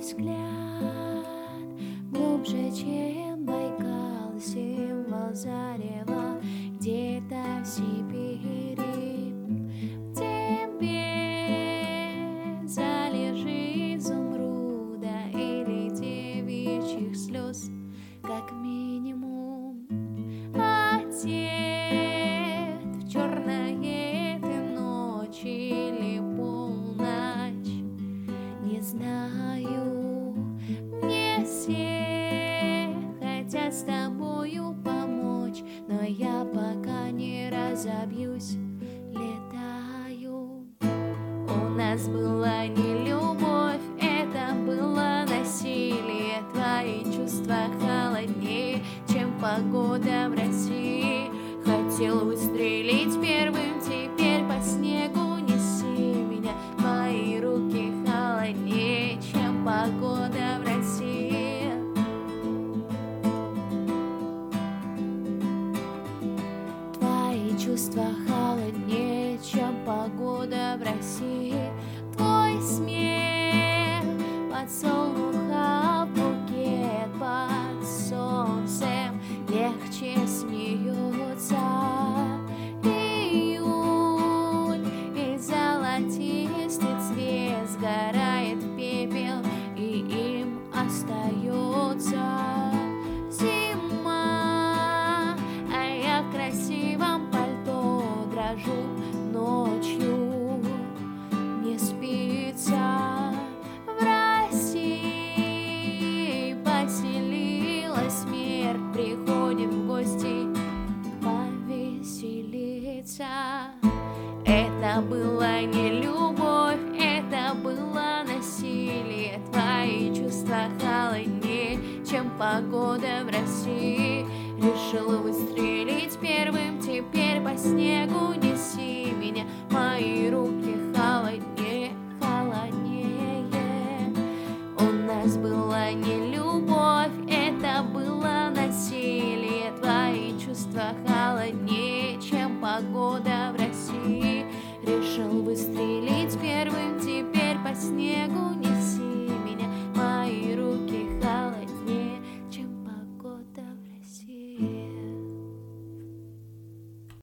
взгляд глубже, чем Байкал, символ зарева где-то в Сибири. В тебе залежи изумруда или девичьих слез, как минимум. Ответ в черной этой ночи или полночь, не знаю. Мне все хотят с тобою помочь, но я пока не разобьюсь, летаю. У нас была не любовь, это было насилие. Твои чувства холоднее, чем погода в России. Хотел выстрелить первым, теперь по снегу неси меня. Мои руки холоднее, чем погода в России. Твои чувства холоднее, чем погода в России. Твой смех подсолнуха в букет под солнцем легче смеются. Июнь и золотистый цвет сгорает в пепел, и им остается зима. А я в красивом пальто дрожу ночью, не спится. В России поселилась смерть, приходит в гости повеселиться. Это была не любовь, это было насилие. Твои чувства холоднее, чем погода в России. Решил выстрелить первым, теперь по снегу